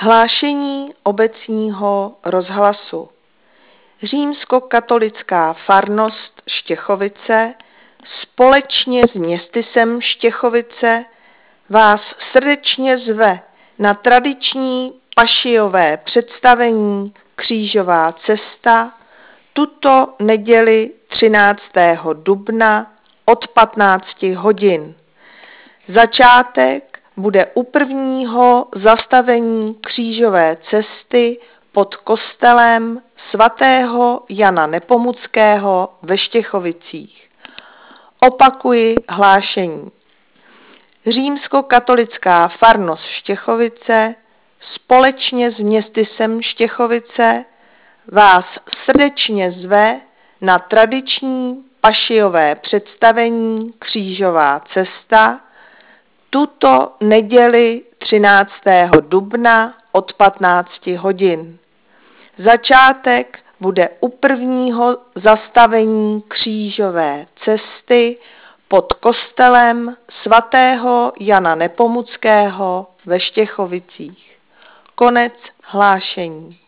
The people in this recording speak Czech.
Hlášení obecního rozhlasu. Římskokatolická farnost Štěchovice společně s městysem Štěchovice vás srdečně zve na tradiční pašijové představení Křížová cesta tuto neděli 13. dubna od 15 hodin. Začátek bude u prvního zastavení Křížové cesty pod kostelem svatého Jana Nepomuckého ve Štěchovicích. Opakuji hlášení. Římskokatolická farnost Štěchovice společně s městysem Štěchovice vás srdečně zve na tradiční pašijové představení Křížová cesta tuto neděli 13. dubna od 15 hodin. Začátek bude u prvního zastavení Křížové cesty pod kostelem svatého Jana Nepomuckého ve Štěchovicích. Konec hlášení.